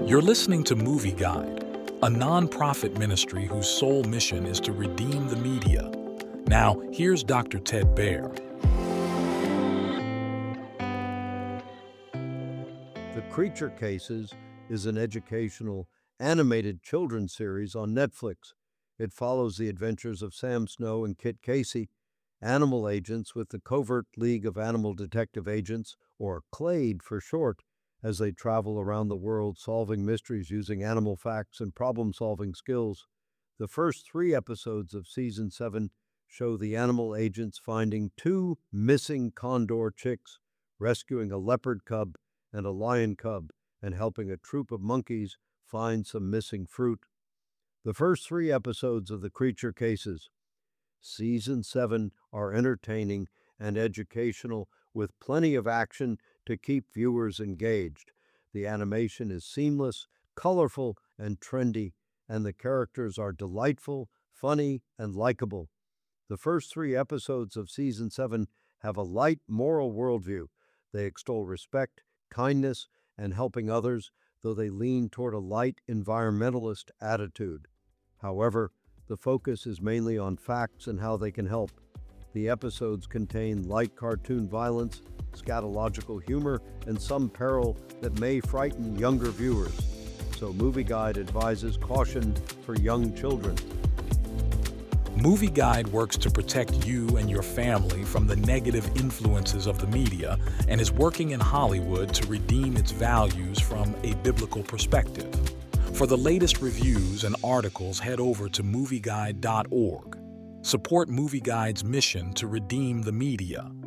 You're listening to Movie Guide, a non-profit ministry whose sole mission is to redeem the media. Now, here's Dr. Ted Baehr. The Creature Cases is an educational, animated children's series on Netflix. It follows the adventures of Sam Snow and Kit Casey, animal agents with the Covert League of Animal Detective Agents, or CLADE for short, as they travel around the world solving mysteries using animal facts and problem-solving skills. The first 3 episodes of Season 7 show the animal agents finding 2 missing condor chicks, rescuing a leopard cub and a lion cub, and helping a troop of monkeys find some missing fruit. The first 3 episodes of The Creature Cases. Season 7 are entertaining and educational with plenty of action to keep viewers engaged. The animation is seamless, colorful, and trendy, and the characters are delightful, funny, and likable. The first 3 episodes of Season 7 have a light moral worldview. They extol respect, kindness, and helping others, though they lean toward a light environmentalist attitude. However, the focus is mainly on facts and how they can help. The episodes contain light cartoon violence, scatological humor, and some peril that may frighten younger viewers. So Movie Guide advises caution for young children. Movie Guide works to protect you and your family from the negative influences of the media and is working in Hollywood to redeem its values from a biblical perspective. For the latest reviews and articles, head over to movieguide.org. Support Movie Guide's mission to redeem the media.